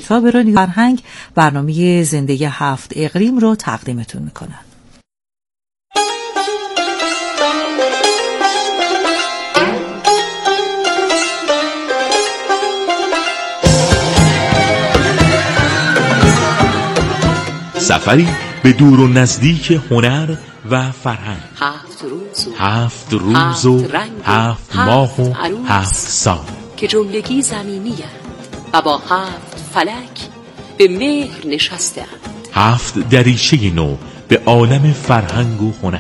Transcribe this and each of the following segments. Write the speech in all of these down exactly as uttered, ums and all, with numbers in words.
کتاب رادیو فرهنگ برنامه زنده هفت اقلیم رو تقدیمتون میکنن. سفری به دور و نزدیک هنر و فرهنگ. هفت روز و هفت روز و هفت, هفت ماه و هفت سال که جملگی زمینی هست و با هفت فلک به مهر نشسته اند. هفت دریچه نو به عالم فرهنگ و هنر.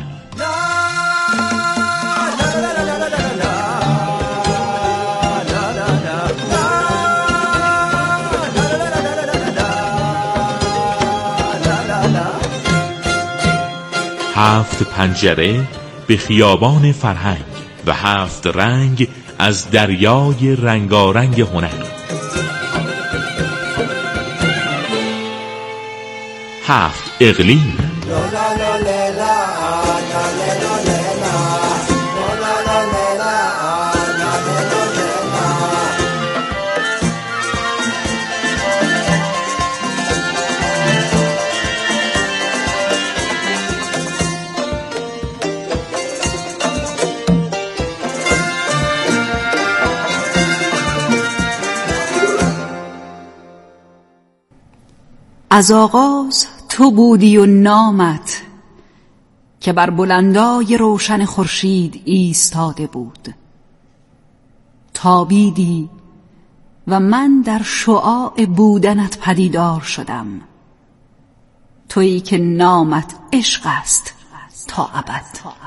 هفت پنجره به خیابان فرهنگ و هفت رنگ از دریای رنگارنگ هنر. هفت اقلیم. از آغاز تو بودی و نامت که بر بلندای روشن خورشید ایستاده بود. تابیدی و من در شعاع بودنت پدیدار شدم. تویی که نامت عشق است تا ابد.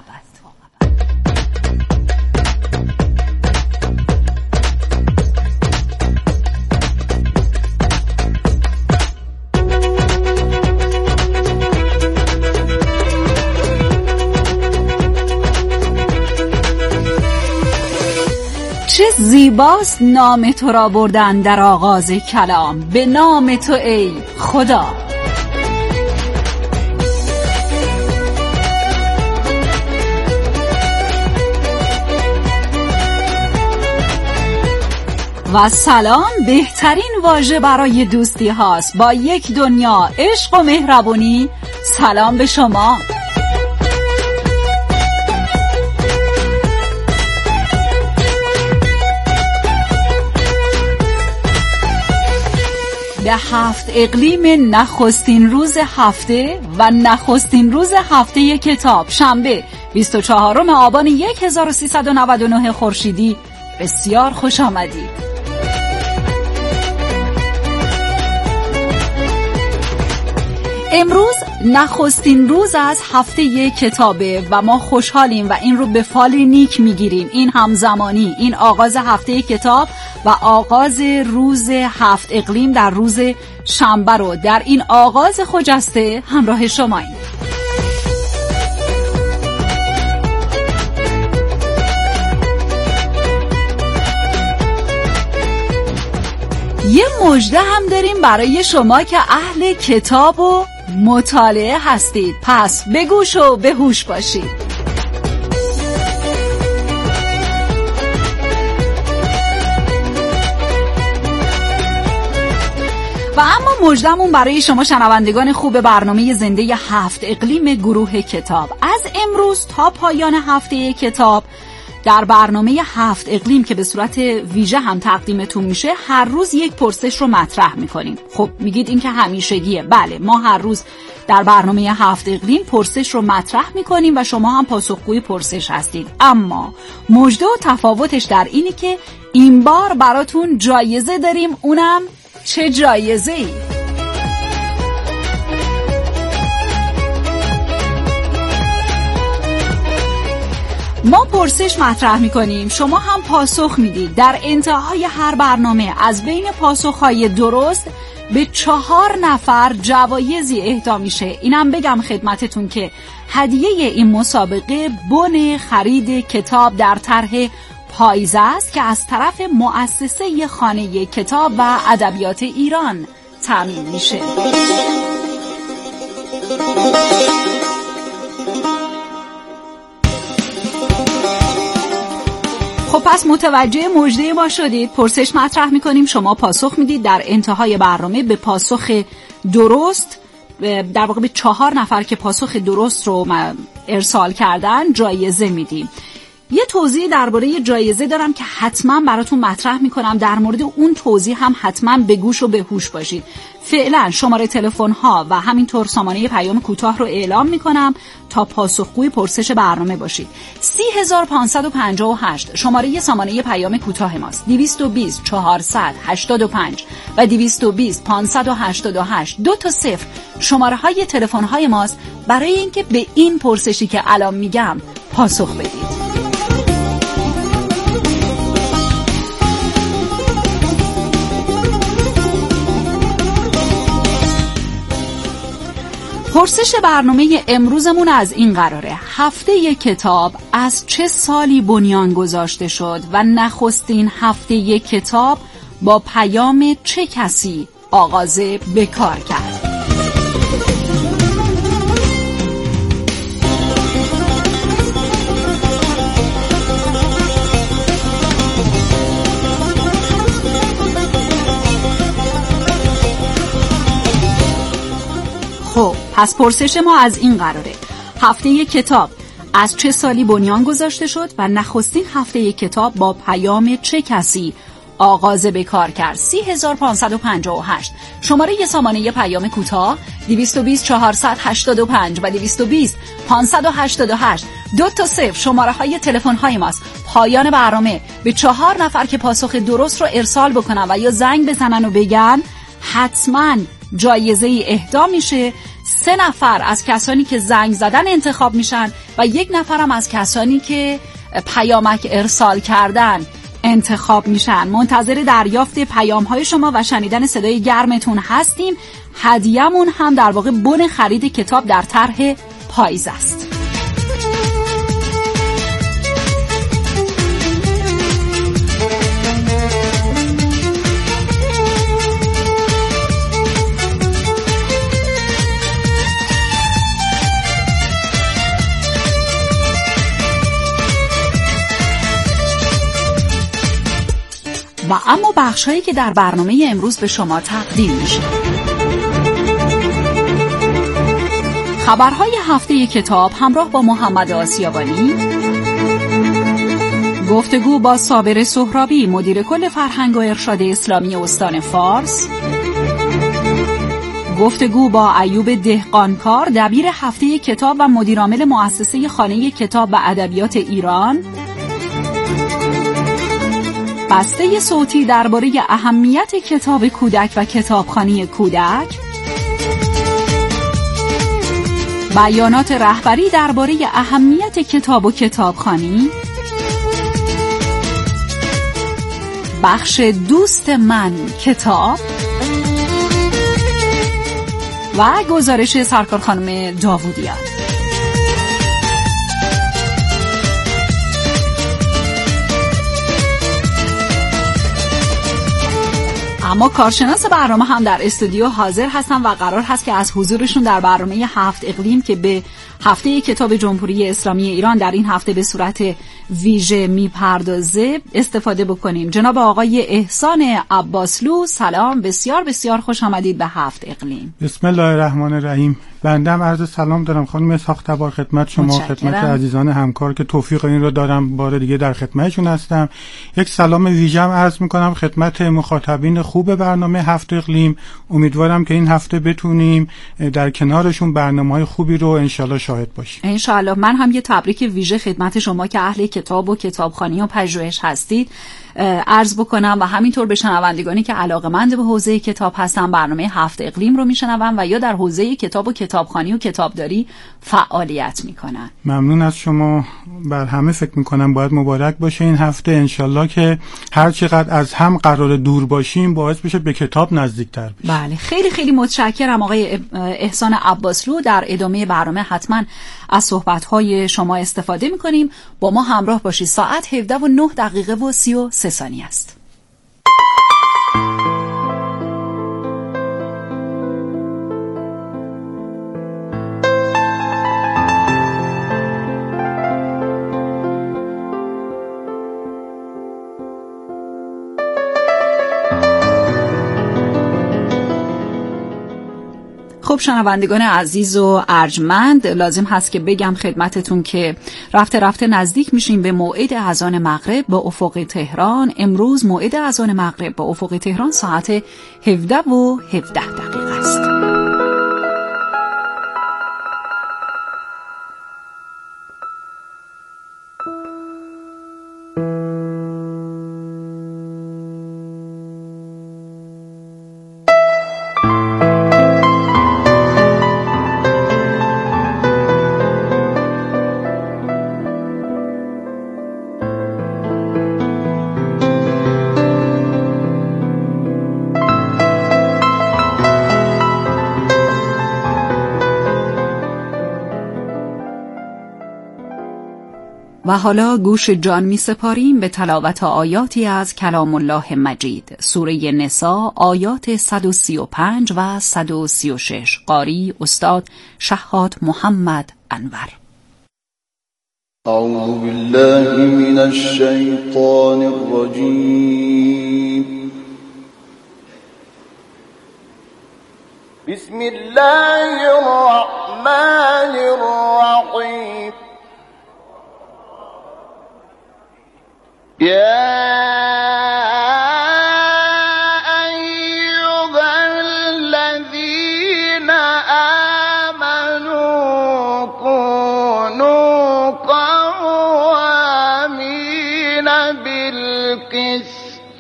چه زیباست نام تو را بردن در آغاز کلام، به نام تو ای خدا. و سلام بهترین واژه برای دوستی هاست. با یک دنیا عشق و مهربونی سلام به شما. به هفت اقلیم نخستین روز هفته و نخستین روز هفته کتاب، شنبه بیست و چهارم آبان هزار و سیصد و نود و نه خورشیدی بسیار خوش آمدید. امروز نخستین روز از هفته کتابه و ما خوشحالیم و این رو به فال نیک میگیریم. این همزمانی، این آغاز هفته کتاب و آغاز روز هفت اقلیم در روز شنبه رو در این آغاز خجسته همراه شماییم. یه مژده هم داریم برای شما که اهل کتاب و مطالعه هستید، پس به گوش و به هوش باشید. و اما مژدمون برای شما شنوندگان خوب برنامه زنده هفت اقلیم گروه کتاب، از امروز تا پایان هفته کتاب در برنامه هفت اقلیم که به صورت ویژه هم تقدیمتون میشه، هر روز یک پرسش رو مطرح میکنیم. خب میگید این که همیشگیه. بله، ما هر روز در برنامه هفت اقلیم پرسش رو مطرح میکنیم و شما هم پاسخگوی پرسش هستید. اما مژده و تفاوتش در اینی که این بار براتون جایزه داریم. اونم چه جایزه ای؟ ما پرسش مطرح میکنیم، شما هم پاسخ میدید. در انتهای هر برنامه از بین پاسخهای درست به چهار نفر جوایزی اهدا میشه. اینم بگم خدمتتون که هدیه این مسابقه بن خرید کتاب در طرح پایزه است که از طرف مؤسسه خانه کتاب و ادبیات ایران تامین میشه. خب پس متوجه مژده ما شدید. پرسش مطرح میکنیم، شما پاسخ میدید. در انتهای برنامه به پاسخ درست، در واقع به چهار نفر که پاسخ درست رو ارسال کردن جایزه میدیم. یه توضیح درباره جایزه دارم که حتما براتون مطرح میکنم. در مورد اون توضیح هم حتما به گوش و به هوش باشید. فعلا شماره تلفن ها و همینطور سامانه پیام کوتاه رو اعلام میکنم تا پاسخگوی پرسش برنامه باشید. سی هزار پانصد و پنجاه و هشت شماره سامانه پیام کوتاه ماست. دویست و بیست چهارصد هشتاد و پنج و دویست و بیست پانصد و هشتاد و هشت دو تا صفر شماره های تلفن های ماست برای اینکه به این پرسشی که الان میگم پاسخ بدید. پرسش برنامه امروزمون از این قراره: هفته کتاب از چه سالی بنیان گذاشته شد و نخستین هفته کتاب با پیام چه کسی آغاز به کار کرد؟ خب پس پرسش ما از این قراره: هفته کتاب از چه سالی بنیان گذاشته شد و نخستین هفته کتاب با پیام چه کسی آغاز به کار کرد؟ سی هزار پانصد و پنجاه و هشت شماره ی سامانه پیام کوتاه، دویست و بیست چهارصد هشتاد و پنج و دویست و بیست پانصد و هشتاد و هشت دو تا صفر شماره های تلفن های ماست. پایان برنامه به چهار نفر که پاسخ درست رو ارسال بکنن و یا زنگ بزنن و بگن حتما جایزه ای اهدا میشه. سه نفر از کسانی که زنگ زدن انتخاب میشن و یک نفرم از کسانی که پیامک ارسال کردن انتخاب میشن. منتظر دریافت پیام های شما و شنیدن صدای گرمتون هستیم. هدیه‌مون هم در واقع بن خرید کتاب در طرح پاییز است. و اما بخش‌هایی که در برنامه امروز به شما تقدیم میشه: خبرهای هفته کتاب همراه با محمد آسیابانی، گفتگو با صابر سهرابی مدیر کل فرهنگ و ارشاد اسلامی استان فارس، گفتگو با ایوب دهقانکار دبیر هفته کتاب و مدیرعامل مؤسسه خانه کتاب و ادبیات ایران، بسته صوتی درباره اهمیت کتاب کودک و کتابخوانی کودک، بیانات رهبری درباره اهمیت کتاب و کتابخوانی، بخش دوست من کتاب و گزارش سرکار خانم داوودیان. اما کارشناس برنامه هم در استودیو حاضر هستن و قرار هست که از حضورشون در برنامه هفت اقلیم که به هفته کتاب جمهوری اسلامی ایران در این هفته به صورت ویژه میپردازه استفاده بکنیم. جناب آقای احسان عباسلو، سلام، بسیار بسیار خوش آمدید به هفت اقلیم. بسم الله الرحمن الرحیم. بنده عرض سلام دارم خانم اسحاق تبار خدمت شما، خدمت عزیزان همکار که توفیق این رو دارم بار دیگه در خدمتشون هستم. یک سلام ویژه عرض میکنم خدمت مخاطبین خوب برنامه هفت اقلیم. امیدوارم که این هفته بتونیم در کنارشون برنامه‌های خوبی رو انشالله شاهد باشیم. انشالله. من هم یه تبریک ویژه خدمت شما که اهل کتاب و کتابخوانی و پژوهش هستید عرض بکنم و همینطور به شنوندگانی که علاقه‌مند به حوزه کتاب هستن برنامه هفت اقلیم رو میشنون و یا در حوزه کتاب و کتابخوانی و کتابداری فعالیت میکنن. ممنون از شما. بر همه فکر میکنم باید مبارک باشه این هفته، انشالله که هر چقدر از هم قرار دور باشیم باعث بشه به کتاب نزدیکتر بشیم. بله، خیلی خیلی متشکرم آقای احسان عباسلو. در ادامه برنامه حتما از صحبت‌های شما استفاده میکنیم. با ما همراه باشید. ساعت هفده و نه دقیقه و سی و سه ثانیه است. خب شنوندگان عزیز و ارجمند، لازم هست که بگم خدمتتون که رفته رفته نزدیک میشیم به موعد اذان مغرب به افق تهران. امروز موعد اذان مغرب به افق تهران ساعت هفده و هفده دقیقه است. و حالا گوش جان می سپاریم به تلاوت آیاتی از کلام الله مجید، سوره نساء، آیات صد و سی و پنج و صد و سی و شش. قاری استاد شهاد محمد انور. اعوذ بالله من الشیطان الرجیم. بسم الله الرحمن الرحیم. يا أيها الذين آمنوا كونوا قوامين بالقسط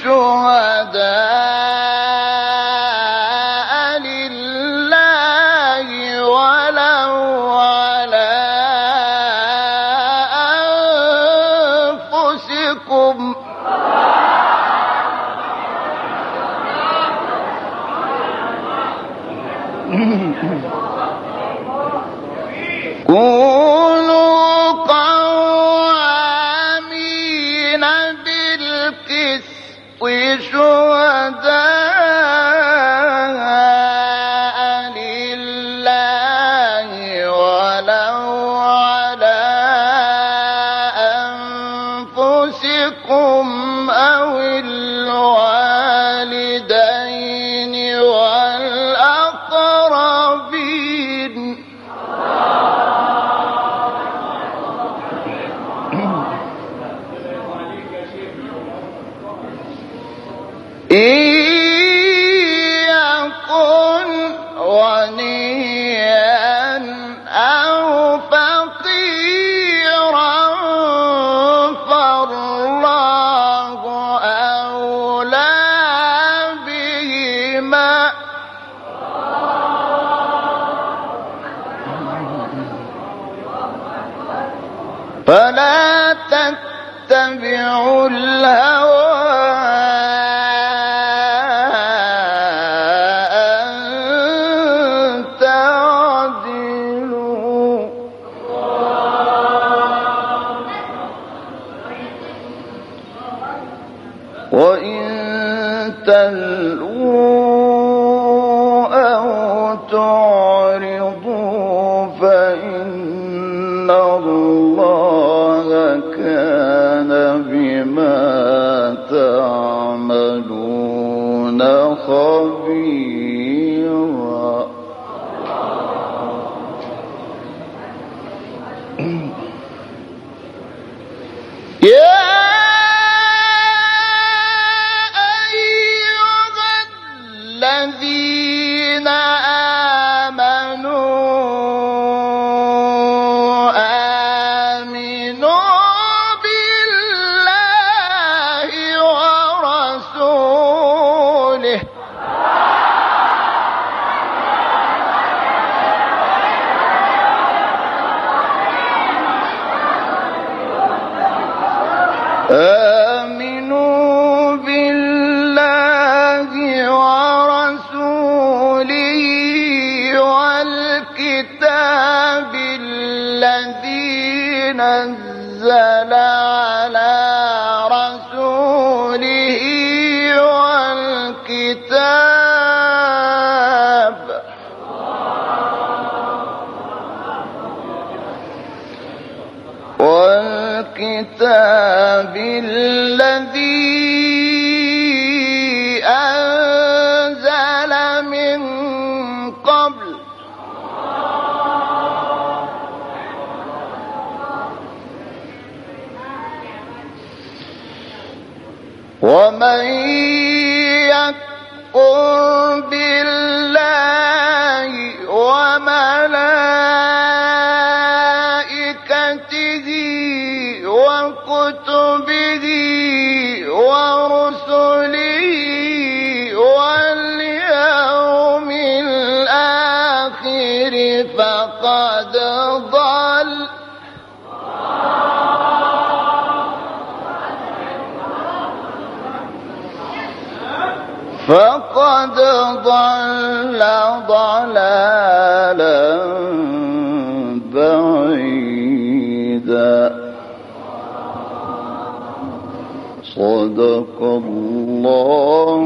شهداء لله ولو على أنفسكم كونوا قوامين بالقسط شهداء لله ولو على أنفسكم أو الوالدين والأقربين. إن يكن غنيا أو فقيرا فالله أولى بهما فلا تتبعوا الهوى أن تعدلوا وإن تلووا أو تعرضوا فإن الله كان بما تعملون خبيرا. يا أيها الذين آمنوا آمنوا بالله ورسوله آمنوا بالله ورسوله والكتاب الذي نزل على رسوله والكتاب والكتاب الذي أنزل من قبل ومن يكفر بالله وملائكته وكتبه ورسله واليوم الآخر فقد ضل فقد ضل ضلالا بعيدا. صدق الله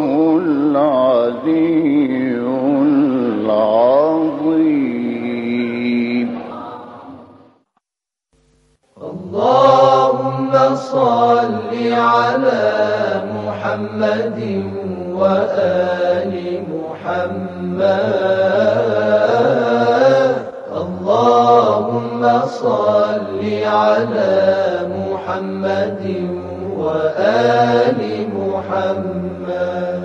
العلي العظيم. اللهم صل على محمد وآل محمد. اللهم صل على محمد وآل محمد.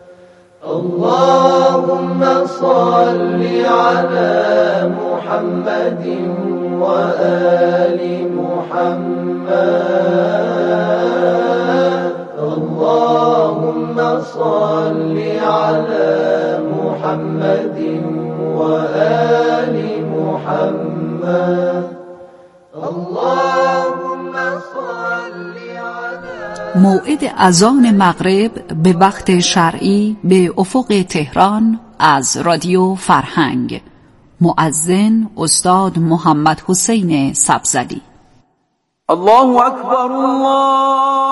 اللهم صل على محمد وآل محمد. اللهم صل على محمد وآل محمد. اللهم صل على موعد اذان مغرب به وقت شرعی به افق تهران از رادیو فرهنگ. مؤذن استاد محمد حسین سبزلی. الله اکبر. الله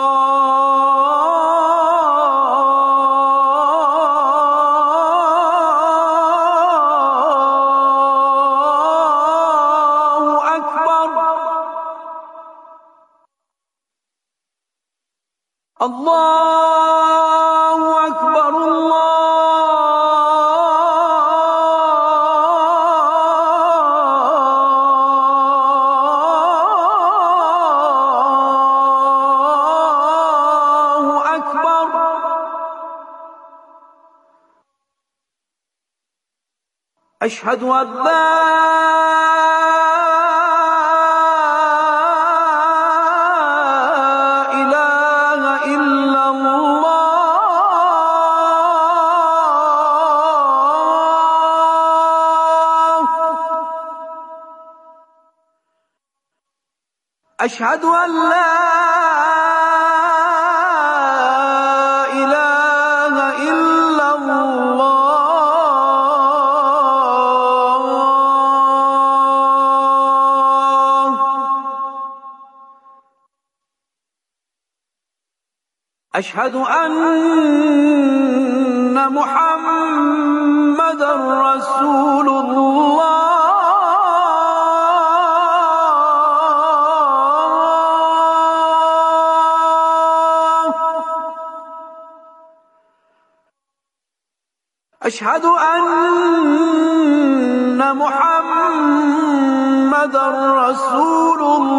الله أكبر. الله أكبر. أشهد أن لا أشهد أن لا إله إلا الله. أشهد أن محمد رسول الله. أشهد أن محمد رسول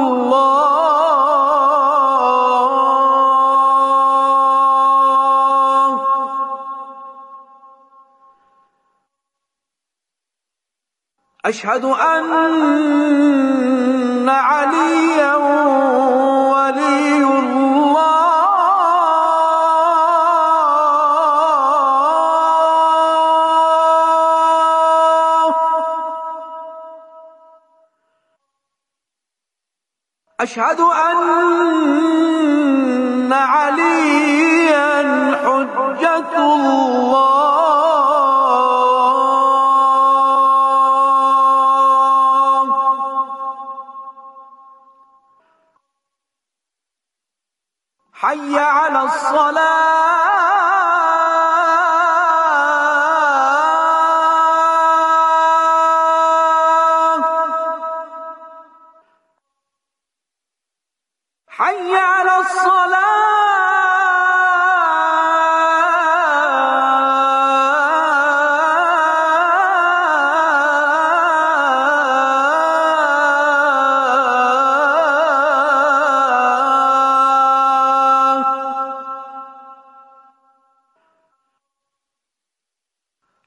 الله. أشهد أن عليا ولي الله. أشهد أن عليا حجة الله. حي على الصلاة. حي على الصلاة.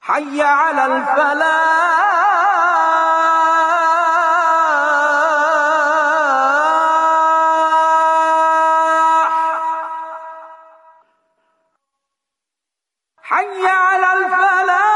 حي على الفلاح حي على الفلاح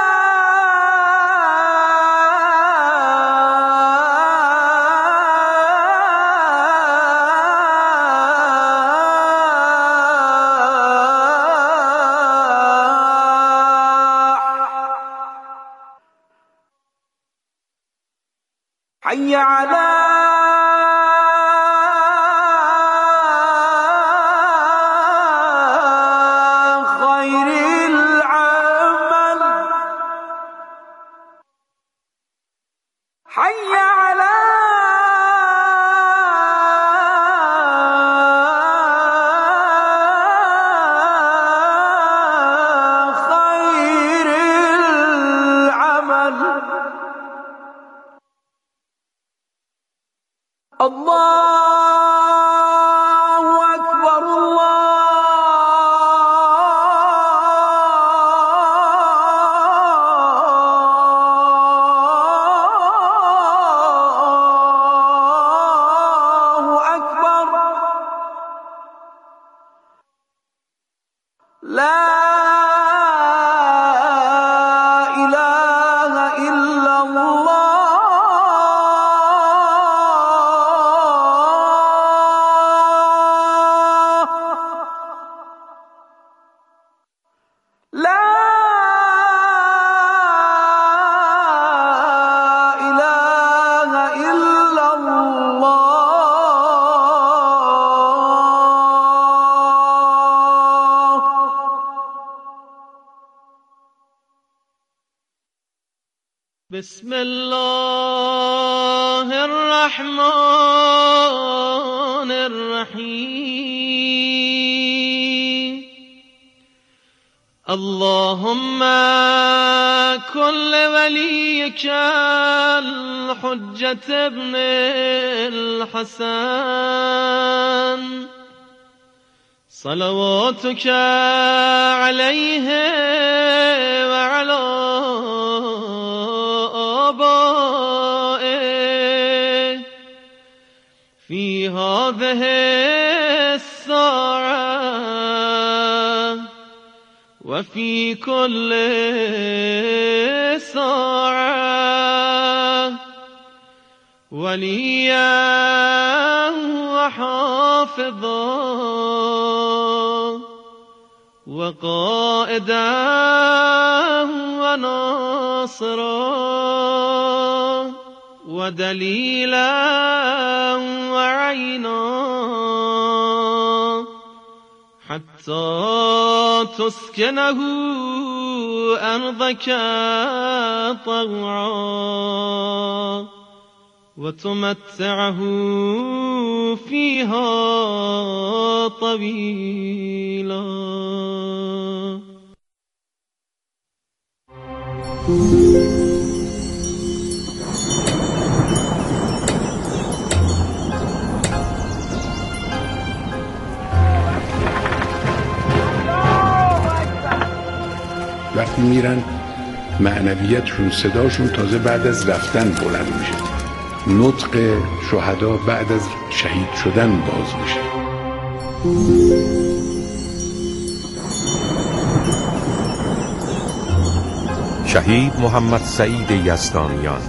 حي على خير العمل حي على خير العمل الله أكبر الله أكبر لا إله إلا الله لا إله إلا الله بسم الله الرحمن الرحيم اللهم كن لوليك الحجة ابن الحسن صلواتك عليه وعلى آبائه في هذه الساعة وفي كل ساعة وليا وحافظا وقائدا وناصرا ودليلا وعينا حتى تسكنه أرضك طوعا وتمتعه فيها طويلا. وقتی میرن معنویتشون صداشون تازه بعد از رفتن بلند میشه. نطق شهدا بعد از شهید شدن باز میشه. شهید محمد سعید یزدانیان.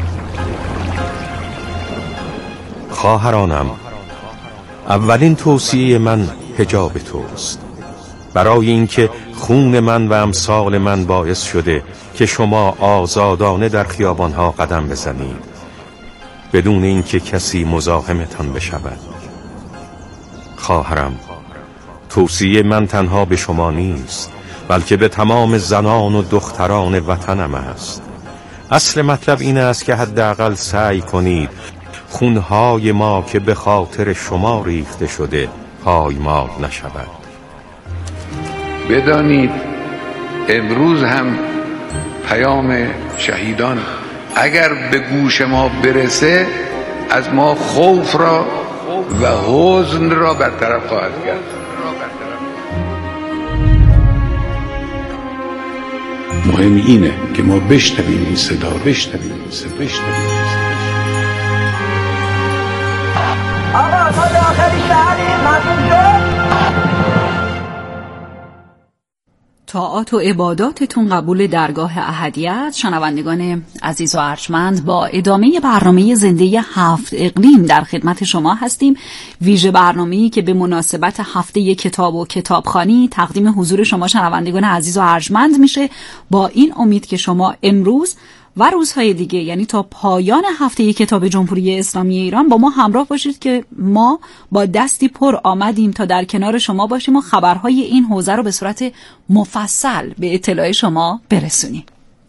خواهرانم، اولین توصیه من حجاب توست، برای اینکه خون من و امثال من باعث شده که شما آزادانه در خیابانها قدم بزنید بدون اینکه کسی مزاحمتان بشود. خواهرم، توصیه من تنها به شما نیست، بلکه به تمام زنان و دختران وطنم است. اصل مطلب این است که حداقل سعی کنید خونهای ما که به خاطر شما ریخته شده پایمال نشود. بدانید امروز هم پیام شهیدان اگر به گوش ما برسه از ما خوف را و حزن را برطرف خواهد کرد. مهم اینه که ما بشنویم این صدا بشنویم این صدا بشنویم آقا ما داخل شهریم مردم شد. طاعات و عباداتتون قبول درگاه احدیت. شنوندگان عزیز و ارجمند، با ادامه برنامه زنده هفت اقلیم در خدمت شما هستیم. ویژه برنامه‌ای که به مناسبت هفته کتاب و کتابخوانی تقدیم حضور شما شنوندگان عزیز و ارجمند میشه، با این امید که شما امروز و روزهای دیگه، یعنی تا پایان هفته کتاب جمهوری اسلامی ایران، با ما همراه باشید که ما با دستی پر آمدیم تا در کنار شما باشیم و خبرهای این حوزه رو به صورت مفصل به اطلاع شما برسونیم.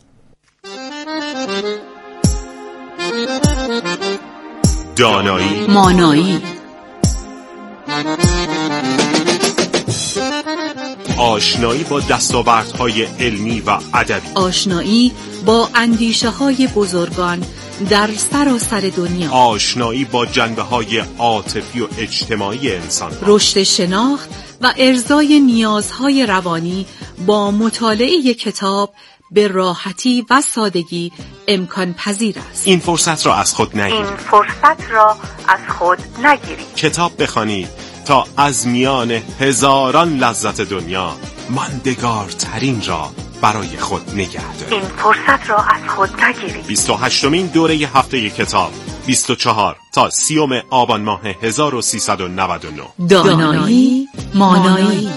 دانایی، مانایی، آشنایی با دستاوردهای علمی و ادبی، آشنایی با اندیشه های بزرگان در سراسر دنیا، آشنایی با جنبه های عاطفی و اجتماعی انسان، رشد شناخت و ارضای نیازهای روانی با مطالعه کتاب به راحتی و سادگی امکان پذیر است. این فرصت را از خود نگیرید. این فرصت را از خود نگیرید. کتاب بخوانید تا از میان هزاران لذت دنیا ماندگارترین را برای خود نگه دارید. این فرصت را از خود نگیرید. بیست و هشتمین دوره هفته کتاب، بیست و چهار تا سیوم آبان ماه هزار و سیصد و نود و نه. دانایی، مانایی.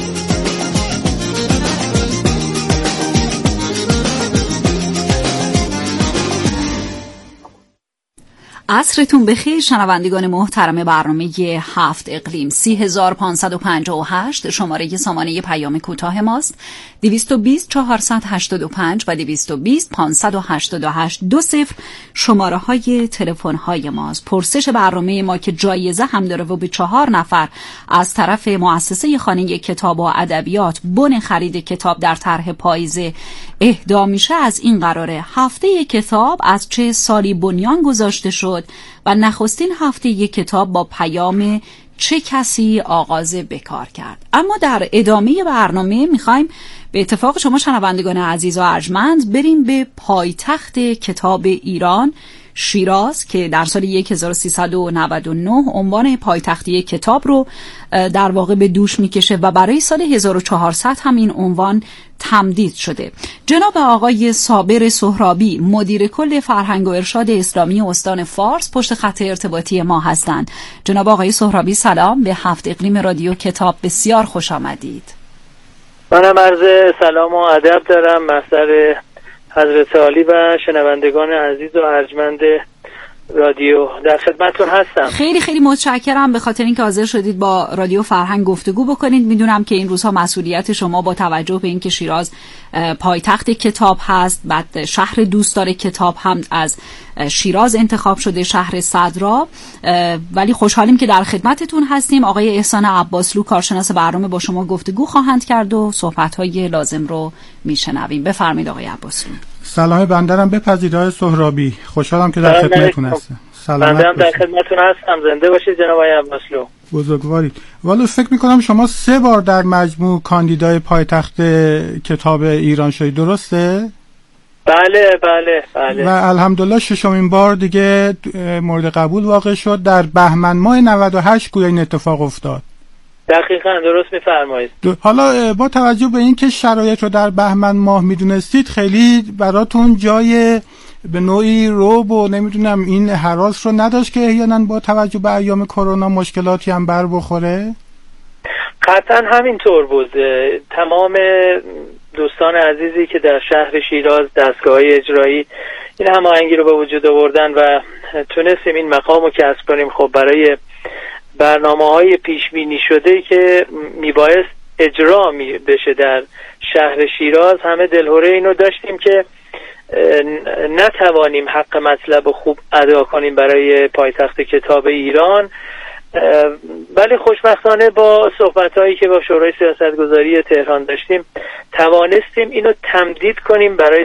عصرتون بخیر شنوندگان محترم برنامه هفت اقلیم. سی هزار پانصد و پنجاه و هشت شماره سامانه پیام کوتاه ماست. دویست و بیست چهارصد و هشتاد و پنج و دویست و بیست پانصد و هشتاد و هشت دو صفر شماره های تلفن های ماست. پرسش برنامه ما که جایزه هم داره و به چهار نفر از طرف مؤسسه خانه کتاب و ادبیات بن خرید کتاب در طرح پاییزه اهدا میشه از این قراره: هفته کتاب از چه سالی بنیان گذاشته شد و نخستین هفته کتاب با پیام چه کسی آغاز بکار کرد. اما در ادامه برنامه میخوایم به اتفاق شما شنوندگان عزیز و ارجمند بریم به پایتخت کتاب ایران، شیراز، که در سال هزار و سیصد و نود و نه عنوان پایتختی کتاب رو در واقع به دوش میکشه و برای سال هزار و چهارصد هم این عنوان تمدید شده. جناب آقای صابر سهرابی، مدیر کل فرهنگ و ارشاد اسلامی استان فارس، پشت خط ارتباطی ما هستند. جناب آقای سهرابی سلام، به هفت اقلیم رادیو کتاب بسیار خوش آمدید. منم عرض سلام و ادب دارم محضر حضرت عالی و شنوندگان عزیز و ارجمند رادیو، در خدمتتون هستم. خیلی خیلی متشکرم به خاطر اینکه حاضر شدید با رادیو فرهنگ گفتگو بکنید. میدونم که این روزها مسئولیت شما با توجه به اینکه شیراز پایتخت کتاب هست، بعد شهر دوستدار کتاب هم از شیراز انتخاب شده، شهر صدرا، ولی خوشحالیم که در خدمتتون هستیم. آقای احسان عباسلو کارشناس برنامه با شما گفتگو خواهند کرد و صحبت‌های لازم رو میشنویم. بفرمایید آقای عباسلو. سلام بنده بپذیرید آقای سهرابی، خوشحالم که در خدمتتون هستم. سلامت باشید. در خدمتتون هستم. زنده باشید جناب آقای عباسلو. بزرگوارید. والا فکر میکنم شما سه بار در مجموع کاندیدای پایتخت کتاب ایران شدید، درسته؟ بله بله بله. و الحمدلله ششمین بار دیگه مورد قبول واقع شد. در بهمن ماه نود و هشت گویا این اتفاق افتاد. دقیقاً درست میفرمایید. حالا با توجه به اینکه شرایط رو در بهمن ماه میدونستید، خیلی براتون جای به نوعی رعب و نمیدونم این هراس رو نداشت که احیانا با توجه به ایام کرونا مشکلاتی هم بر بخوره؟ قطعاً همینطور بود. تمام دوستان عزیزی که در شهر شیراز دستگاه‌های اجرایی این هماهنگی رو به وجود آوردن و تونستیم این مقام رو کسب کنیم، خب برای برنامه‌های پیش بینی شده که میبایست اجرا می بشه در شهر شیراز، همه دلهوره اینو داشتیم که نتوانیم حق مطلب خوب ادا کنیم برای پایتخت کتاب ایران، ولی خوشبختانه با صحبت‌هایی که با شورای سیاستگذاری تهران داشتیم توانستیم اینو تمدید کنیم برای